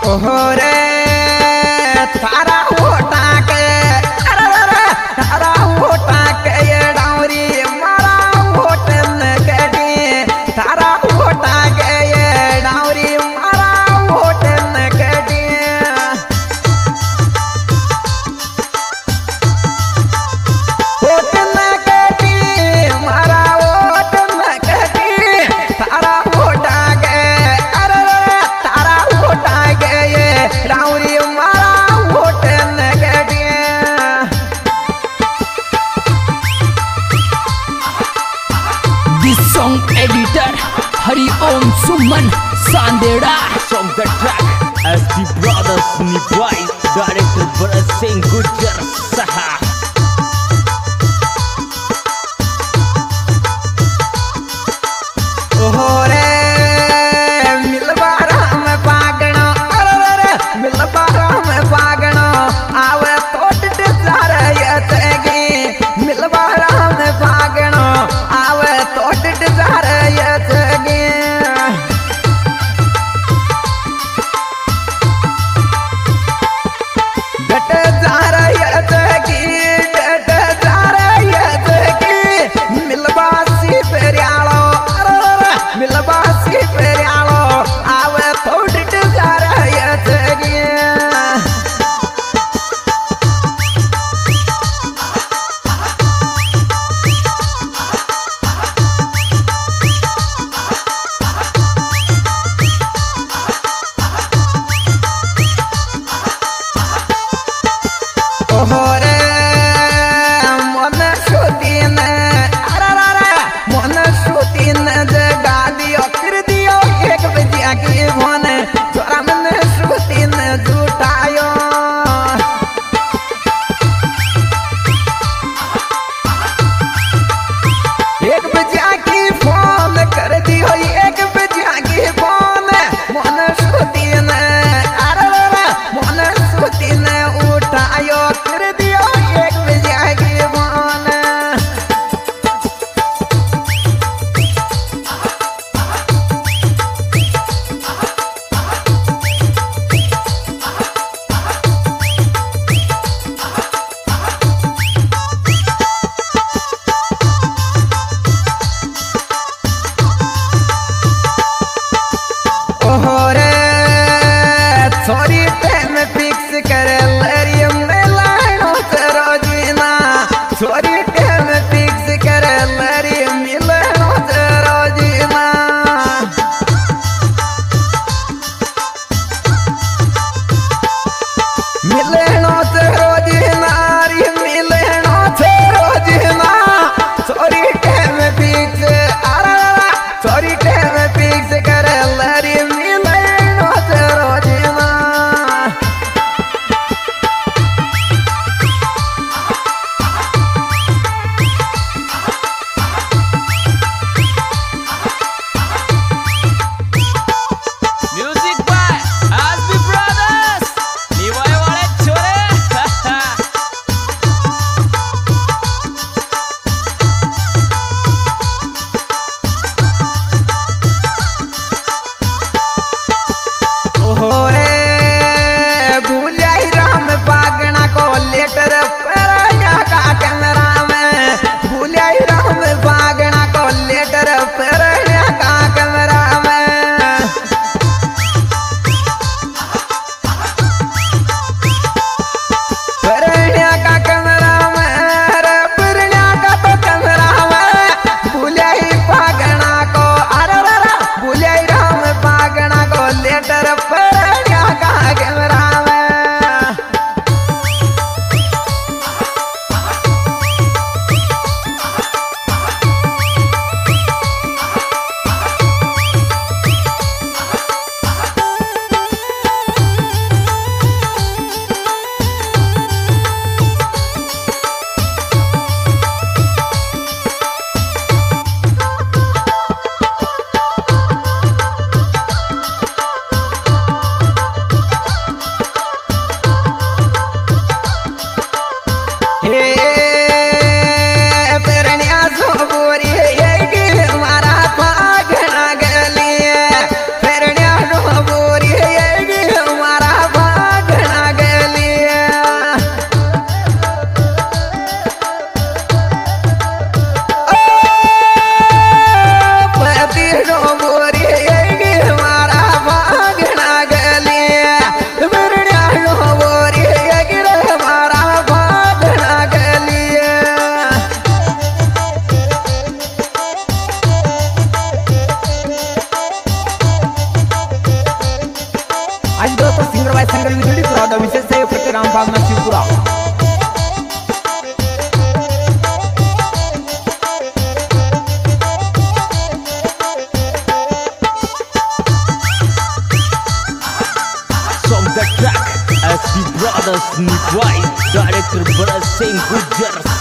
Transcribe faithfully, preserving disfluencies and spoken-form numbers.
ओहो रे थारा होटा के अरे रे थारा होटा के ये डाउरी मारा होटन के दी थारा होटा के ये डाउरी मारा होटन के दी होटन के दी मारा होटन के दी थारा होटा के अरे रे थारा होटा के ये डाउरी मारा होटन के दी This song editor Hari Om Suman Sandera. From the track as the brothers Nibai, director Bharat Singh Gujjar Saha. ओहो रे मिलबारा में पागणो अरे रे मिलबारा में पागणो आवे तोट डिजार यतगी मिलबारा में पागणो आवे तोट डिजार यतगी गट जार यतगी Brothers Nipai, Director Bharat Singh Gujjar